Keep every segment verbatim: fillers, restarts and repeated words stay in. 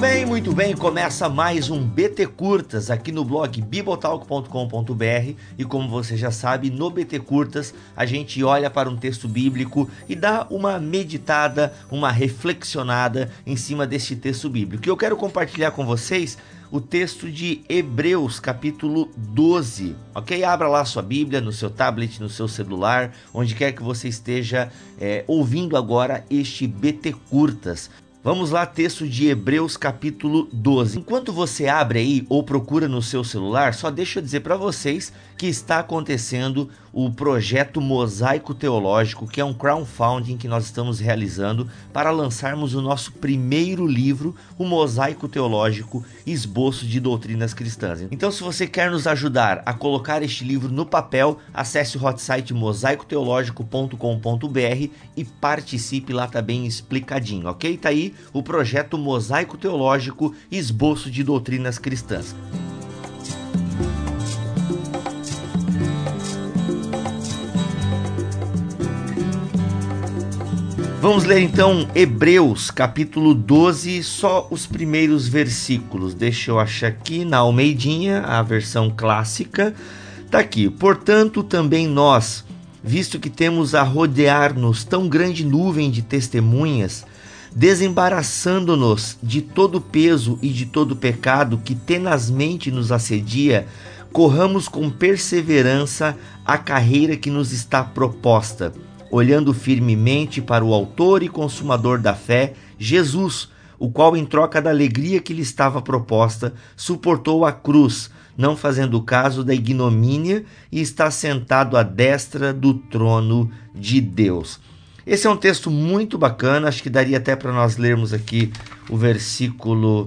bem, muito bem, começa mais um B T Curtas aqui no blog bibotalk ponto com ponto b r e como você já sabe, no B T Curtas a gente olha para um texto bíblico e dá uma meditada, uma reflexionada em cima deste texto bíblico. E eu quero compartilhar com vocês o texto de Hebreus, capítulo doze, ok? Abra lá a sua Bíblia, no seu tablet, no seu celular, onde quer que você esteja é, ouvindo agora este B T Curtas. Vamos lá, texto de Hebreus capítulo doze. Enquanto você abre aí ou procura no seu celular, só deixa eu dizer para vocês que está acontecendo o projeto Mosaico Teológico, que é um crowdfunding que nós estamos realizando para lançarmos o nosso primeiro livro, o Mosaico Teológico, Esboço de Doutrinas Cristãs. Então, se você quer nos ajudar a colocar este livro no papel, acesse o hot site mosaico teológico ponto com ponto b r e participe, lá tá bem explicadinho, ok? Tá aí o projeto Mosaico Teológico, Esboço de Doutrinas Cristãs. Vamos ler então Hebreus capítulo doze, só os primeiros versículos. Deixa eu achar aqui na Almeidinha, a versão clássica. Tá aqui: portanto também nós, visto que temos a rodear-nos tão grande nuvem de testemunhas, desembaraçando-nos de todo peso e de todo pecado que tenazmente nos assedia, corramos com perseverança a carreira que nos está proposta, olhando firmemente para o autor e consumador da fé, Jesus, o qual, em troca da alegria que lhe estava proposta, suportou a cruz, não fazendo caso da ignomínia, e está sentado à destra do trono de Deus. Esse é um texto muito bacana, acho que daria até para nós lermos aqui o versículo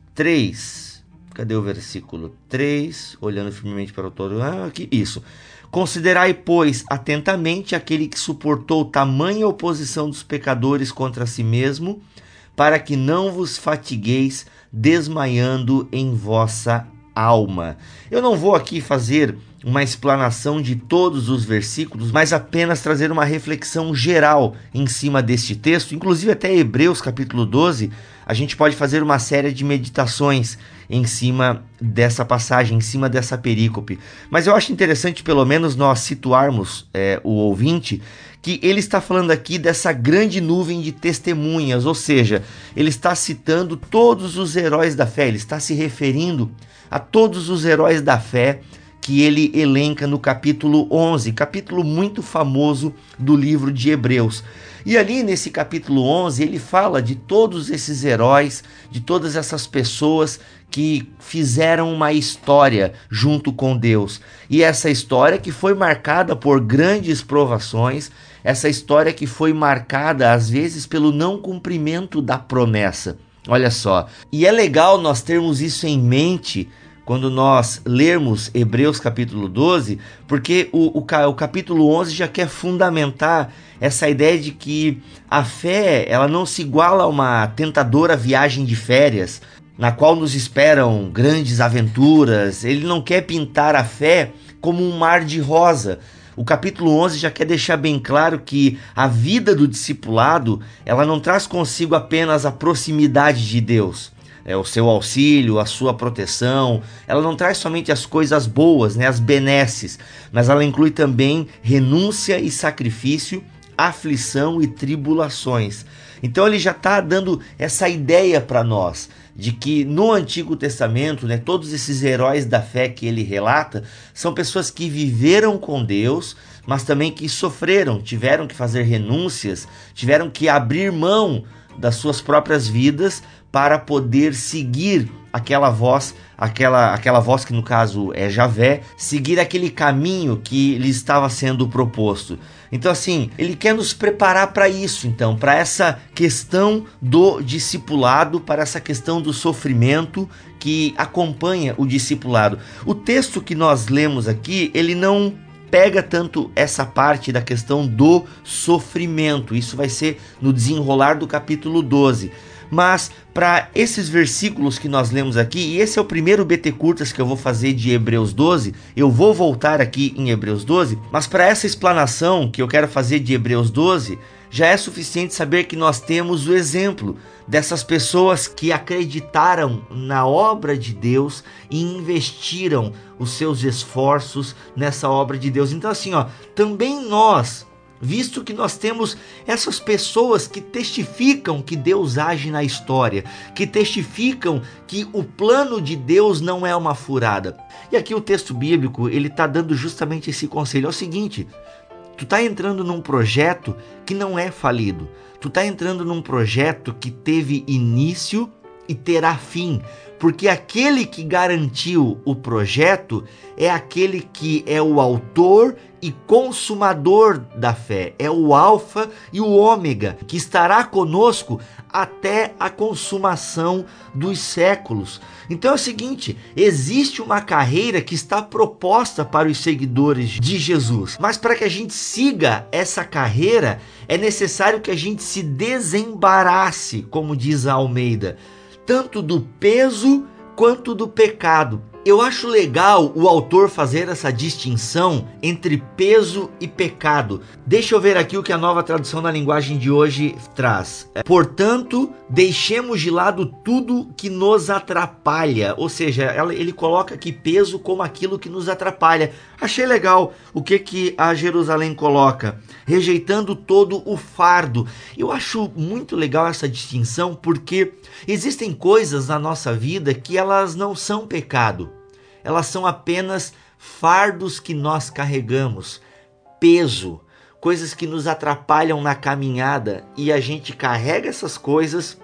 três. Cadê o versículo três? Olhando firmemente para o autor. Ah, aqui, isso. Considerai, pois, atentamente aquele que suportou tamanha oposição dos pecadores contra si mesmo, para que não vos fatigueis desmaiando em vossa alma. Eu não vou aqui fazer uma explanação de todos os versículos, mas apenas trazer uma reflexão geral em cima deste texto. Inclusive até Hebreus capítulo doze, a gente pode fazer uma série de meditações em cima dessa passagem, em cima dessa perícope. Mas eu acho interessante pelo menos nós situarmos é, o ouvinte, que ele está falando aqui dessa grande nuvem de testemunhas, ou seja, ele está citando todos os heróis da fé, ele está se referindo a todos os heróis da fé que ele elenca no capítulo onze, capítulo muito famoso do livro de Hebreus. E ali nesse capítulo onze ele fala de todos esses heróis, de todas essas pessoas que fizeram uma história junto com Deus. E essa história que foi marcada por grandes provações, essa história que foi marcada às vezes pelo não cumprimento da promessa. Olha só, e é legal nós termos isso em mente quando nós lermos Hebreus capítulo doze, porque o, o, o capítulo onze já quer fundamentar essa ideia de que a fé ela não se iguala a uma tentadora viagem de férias, na qual nos esperam grandes aventuras. Ele não quer pintar a fé como um mar de rosa. O capítulo onze já quer deixar bem claro que a vida do discipulado ela não traz consigo apenas a proximidade de Deus, é, o seu auxílio, a sua proteção. Ela não traz somente as coisas boas, né, as benesses, mas ela inclui também renúncia e sacrifício, aflição e tribulações. Então ele já está dando essa ideia para nós de que no Antigo Testamento, né, todos esses heróis da fé que ele relata são pessoas que viveram com Deus, mas também que sofreram, tiveram que fazer renúncias, tiveram que abrir mão das suas próprias vidas para poder seguir aquela voz, aquela, aquela voz que no caso é Javé, seguir aquele caminho que lhe estava sendo proposto. Então assim, ele quer nos preparar para isso, então, para essa questão do discipulado, para essa questão do sofrimento que acompanha o discipulado. O texto que nós lemos aqui, ele não pega tanto essa parte da questão do sofrimento, isso vai ser no desenrolar do capítulo doze. Mas para esses versículos que nós lemos aqui, e esse é o primeiro B T Curtas que eu vou fazer de Hebreus doze, eu vou voltar aqui em Hebreus doze, mas para essa explanação que eu quero fazer de Hebreus doze, Já é suficiente saber que nós temos o exemplo dessas pessoas que acreditaram na obra de Deus e investiram os seus esforços nessa obra de Deus. Então assim, ó, também nós, visto que nós temos essas pessoas que testificam que Deus age na história, que testificam que o plano de Deus não é uma furada. E aqui o texto bíblico, ele está dando justamente esse conselho. É o seguinte: tu está entrando num projeto que não é falido. Tu está entrando num projeto que teve início e terá fim. Porque aquele que garantiu o projeto é aquele que é o autor e consumador da fé. É o alfa e o ômega, que estará conosco até a consumação dos séculos. Então é o seguinte, existe uma carreira que está proposta para os seguidores de Jesus. Mas para que a gente siga essa carreira, é necessário que a gente se desembarace, como diz a Almeida, tanto do peso quanto do pecado. Eu acho legal o autor fazer essa distinção entre peso e pecado. Deixa eu ver aqui o que a Nova Tradução na Linguagem de hoje traz. Portanto, deixemos de lado tudo que nos atrapalha. Ou seja, ele coloca aqui peso como aquilo que nos atrapalha. Achei legal o que, que a Jerusalém coloca. Rejeitando todo o fardo. Eu acho muito legal essa distinção porque existem coisas na nossa vida que elas não são pecado. Elas são apenas fardos que nós carregamos, peso, coisas que nos atrapalham na caminhada e a gente carrega essas coisas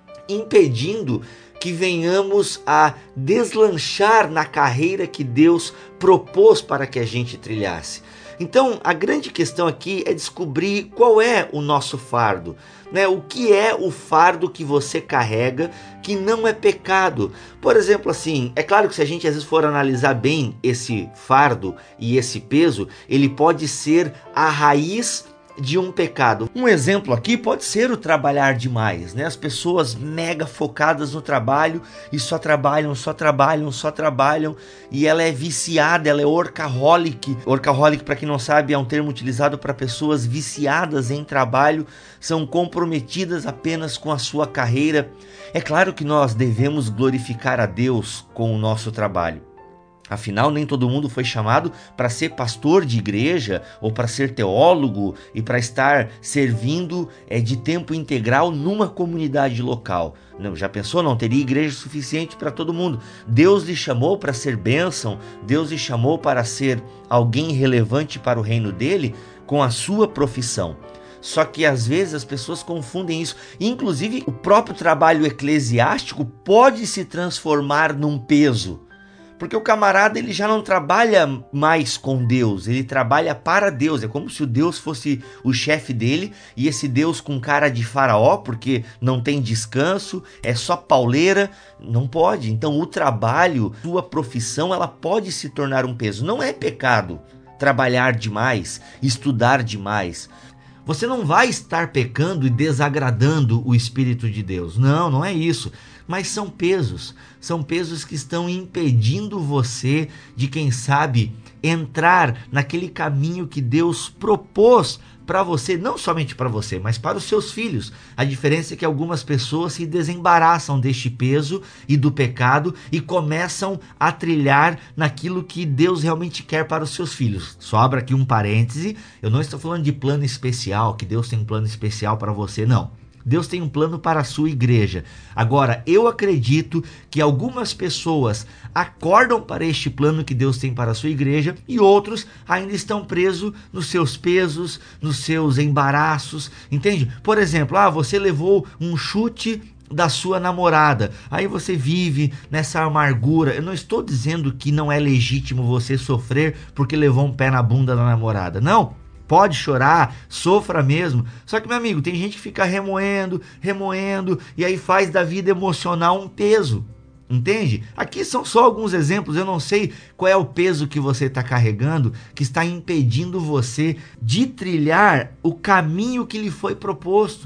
impedindo que venhamos a deslanchar na carreira que Deus propôs para que a gente trilhasse. Então, a grande questão aqui é descobrir qual é o nosso fardo, né? O que é o fardo que você carrega que não é pecado? Por exemplo, assim, é claro que se a gente às vezes for analisar bem esse fardo e esse peso, ele pode ser a raiz de um pecado. Um exemplo aqui pode ser o trabalhar demais, né? As pessoas mega focadas no trabalho e só trabalham, só trabalham, só trabalham e ela é viciada, ela é workaholic. Workaholic, para quem não sabe, é um termo utilizado para pessoas viciadas em trabalho, são comprometidas apenas com a sua carreira. É claro que nós devemos glorificar a Deus com o nosso trabalho. Afinal, nem todo mundo foi chamado para ser pastor de igreja ou para ser teólogo e para estar servindo é, de tempo integral numa comunidade local. Não, já pensou? Não teria igreja suficiente para todo mundo. Deus lhe chamou para ser bênção, Deus lhe chamou para ser alguém relevante para o reino dele com a sua profissão. Só que às vezes as pessoas confundem isso. Inclusive, o próprio trabalho eclesiástico pode se transformar num peso. Porque o camarada ele já não trabalha mais com Deus, ele trabalha para Deus. É como se o Deus fosse o chefe dele e esse Deus com cara de faraó, porque não tem descanso, é só pauleira. Não pode. Então o trabalho, sua profissão, ela pode se tornar um peso. Não é pecado trabalhar demais, estudar demais. Você não vai estar pecando e desagradando o Espírito de Deus. Não, não é isso. Mas são pesos. São pesos que estão impedindo você de, quem sabe, entrar naquele caminho que Deus propôs para você, não somente para você, mas para os seus filhos. A diferença é que algumas pessoas se desembaraçam deste peso e do pecado e começam a trilhar naquilo que Deus realmente quer para os seus filhos. Só abro aqui um parêntese, eu não estou falando de plano especial, que Deus tem um plano especial para você, não. Deus tem um plano para a sua igreja. Agora, eu acredito que algumas pessoas acordam para este plano que Deus tem para a sua igreja e outros ainda estão presos nos seus pesos, nos seus embaraços, entende? Por exemplo, ah, você levou um chute da sua namorada, aí você vive nessa amargura. Eu não estou dizendo que não é legítimo você sofrer porque levou um pé na bunda da namorada, não. Pode chorar, sofra mesmo. Só que, meu amigo, tem gente que fica remoendo, remoendo, e aí faz da vida emocional um peso. Entende? Aqui são só alguns exemplos. Eu não sei qual é o peso que você está carregando que está impedindo você de trilhar o caminho que lhe foi proposto.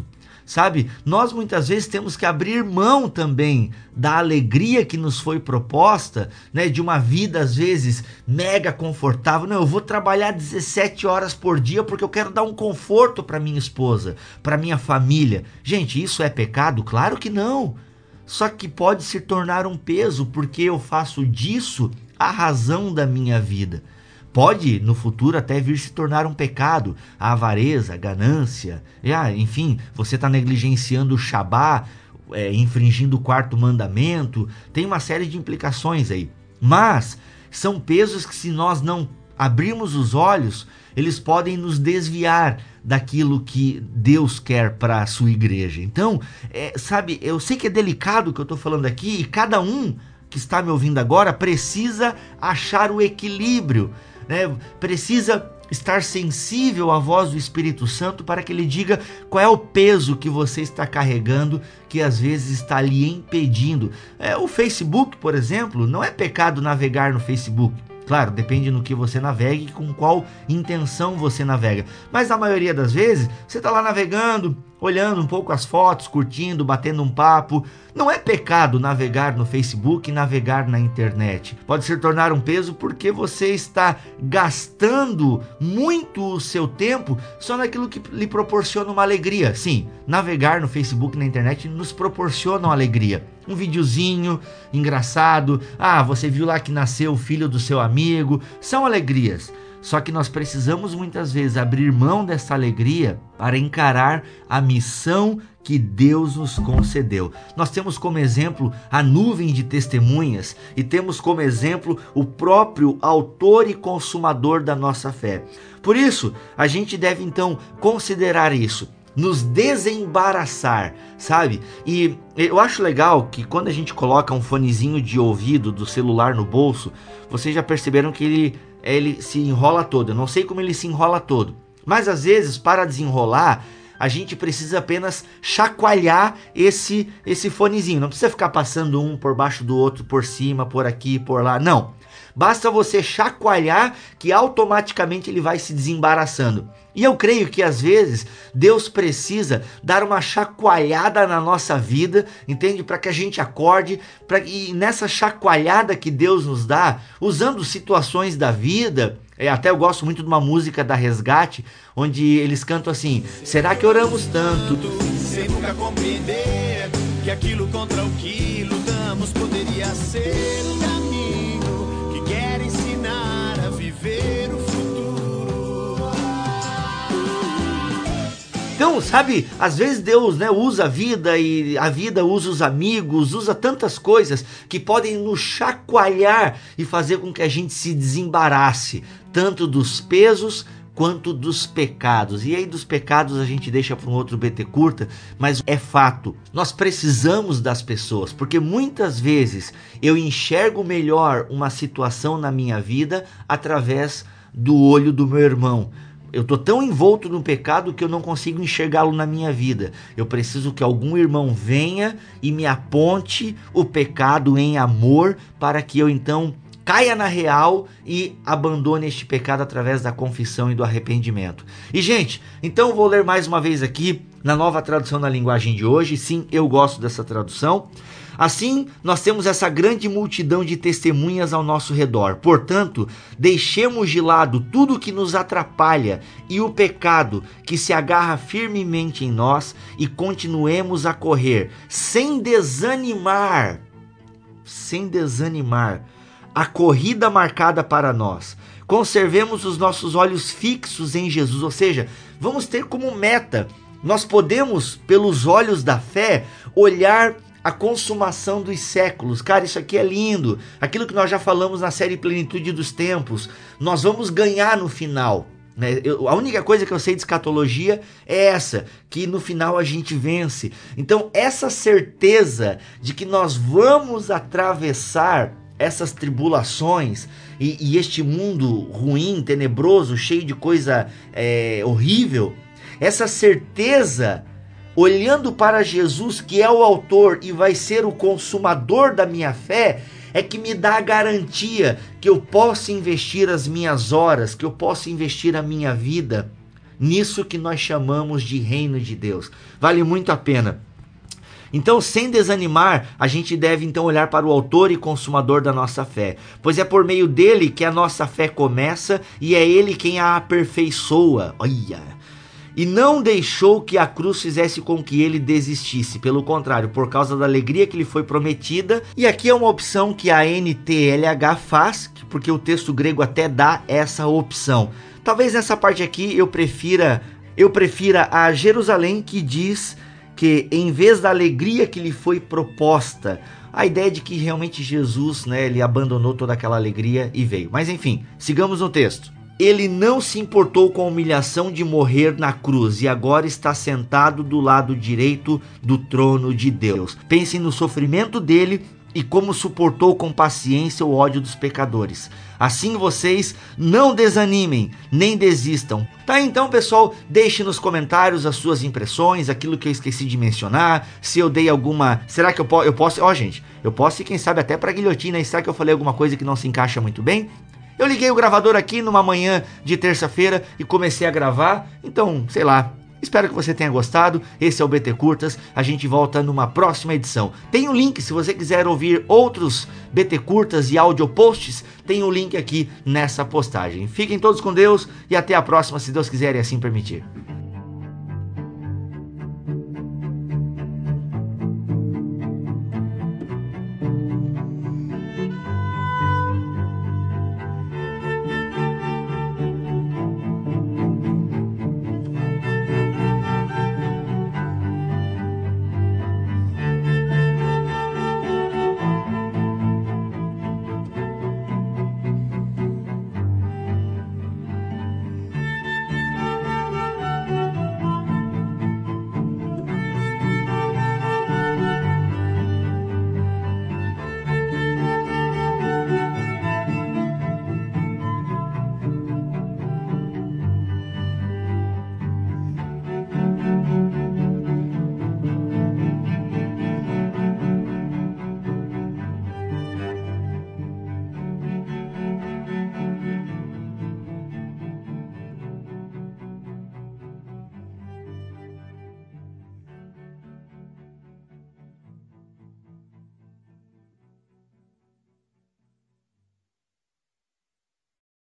sabe? Nós muitas vezes temos que abrir mão também da alegria que nos foi proposta, né? De uma vida às vezes mega confortável. Não, eu vou trabalhar dezessete horas por dia porque eu quero dar um conforto para minha esposa, para minha família. Gente, isso é pecado? Claro que não. Só que pode se tornar um peso porque eu faço disso a razão da minha vida. Pode, no futuro, até vir se tornar um pecado, a avareza, a ganância, ah, enfim, você está negligenciando o Shabá, é, infringindo o quarto mandamento, tem uma série de implicações aí. Mas são pesos que, se nós não abrirmos os olhos, eles podem nos desviar daquilo que Deus quer para a sua igreja. Então, é, sabe, eu sei que é delicado o que eu estou falando aqui, e cada um que está me ouvindo agora precisa achar o equilíbrio, né? Precisa estar sensível à voz do Espírito Santo para que ele diga qual é o peso que você está carregando, que às vezes está lhe impedindo. É, o Facebook, por exemplo, não é pecado navegar no Facebook. Claro, depende no que você navegue e com qual intenção você navega. Mas na maioria das vezes, você está lá navegando, olhando um pouco as fotos, curtindo, batendo um papo. Não é pecado navegar no Facebook e navegar na internet. Pode se tornar um peso porque você está gastando muito o seu tempo só naquilo que lhe proporciona uma alegria. Sim, navegar no Facebook e na internet nos proporciona uma alegria. Um videozinho engraçado, ah, você viu lá que nasceu o filho do seu amigo, são alegrias. Só que nós precisamos muitas vezes abrir mão dessa alegria para encarar a missão que Deus nos concedeu. Nós temos como exemplo a nuvem de testemunhas e temos como exemplo o próprio autor e consumador da nossa fé. Por isso, a gente deve então considerar isso, nos desembaraçar, sabe? E eu acho legal que quando a gente coloca um fonezinho de ouvido do celular no bolso, vocês já perceberam que ele, ele se enrola todo. Eu não sei como ele se enrola todo, mas às vezes, para desenrolar, a gente precisa apenas chacoalhar esse, esse fonezinho. Não precisa ficar passando um por baixo do outro, por cima, por aqui, por lá. Não. Basta você chacoalhar que automaticamente ele vai se desembaraçando. E eu creio que às vezes Deus precisa dar uma chacoalhada na nossa vida, entende? Para que a gente acorde, pra... e nessa chacoalhada que Deus nos dá, usando situações da vida, é, até eu gosto muito de uma música da Resgate, onde eles cantam assim: será que oramos tanto? Sem nunca compreender que aquilo contra o que lutamos poderia ser um caminho que quer ensinar a viver o futuro. Então, sabe, às vezes Deus, né, usa a vida e a vida usa os amigos, usa tantas coisas que podem nos chacoalhar e fazer com que a gente se desembarace, tanto dos pesos quanto dos pecados. E aí dos pecados a gente deixa para um outro B T curta, mas é fato, nós precisamos das pessoas, porque muitas vezes eu enxergo melhor uma situação na minha vida através do olho do meu irmão. Eu estou tão envolto no pecado que eu não consigo enxergá-lo na minha vida. Eu preciso que algum irmão venha e me aponte o pecado em amor para que eu então caia na real e abandone este pecado através da confissão e do arrependimento. E gente, então eu vou ler mais uma vez aqui na Nova Tradução da Linguagem de hoje. Sim, eu gosto dessa tradução. Assim, nós temos essa grande multidão de testemunhas ao nosso redor. Portanto, deixemos de lado tudo que nos atrapalha e o pecado que se agarra firmemente em nós e continuemos a correr sem desanimar, sem desanimar, a corrida marcada para nós. Conservemos os nossos olhos fixos em Jesus, ou seja, vamos ter como meta, nós podemos, pelos olhos da fé, olhar a consumação dos séculos. Cara, isso aqui é lindo. Aquilo que nós já falamos na série Plenitude dos Tempos. Nós vamos ganhar no final. Né? Eu, a única coisa que eu sei de escatologia é essa, que no final a gente vence. Então, essa certeza de que nós vamos atravessar essas tribulações e, e este mundo ruim, tenebroso, cheio de coisa é, horrível, essa certeza, olhando para Jesus, que é o autor e vai ser o consumador da minha fé, é que me dá a garantia que eu posso investir as minhas horas, que eu posso investir a minha vida nisso que nós chamamos de reino de Deus. Vale muito a pena. Então, sem desanimar, a gente deve então olhar para o autor e consumador da nossa fé, pois é por meio dele que a nossa fé começa e é ele quem a aperfeiçoa. Olha! E não deixou que a cruz fizesse com que ele desistisse, pelo contrário, por causa da alegria que lhe foi prometida. E aqui é uma opção que a N T L H faz, porque o texto grego até dá essa opção. Talvez nessa parte aqui eu prefira, eu prefira a Jerusalém, que diz que em vez da alegria que lhe foi proposta, a ideia de que realmente Jesus, né, ele abandonou toda aquela alegria e veio. Mas enfim, sigamos no texto. Ele não se importou com a humilhação de morrer na cruz e agora está sentado do lado direito do trono de Deus. Pensem no sofrimento dele e como suportou com paciência o ódio dos pecadores. Assim vocês não desanimem, nem desistam. Tá, então, pessoal, deixe nos comentários as suas impressões, aquilo que eu esqueci de mencionar, se eu dei alguma... Será que eu, po eu posso... Ó, gente, eu posso ir, quem sabe, até pra guilhotina. Será que eu falei alguma coisa que não se encaixa muito bem? Eu liguei o gravador aqui numa manhã de terça-feira e comecei a gravar, então, sei lá... Espero que você tenha gostado. Esse é o B T Curtas. A gente volta numa próxima edição. Tem um link, se você quiser ouvir outros B T Curtas e audio posts, tem um link aqui nessa postagem. Fiquem todos com Deus e até a próxima, se Deus quiser e assim permitir.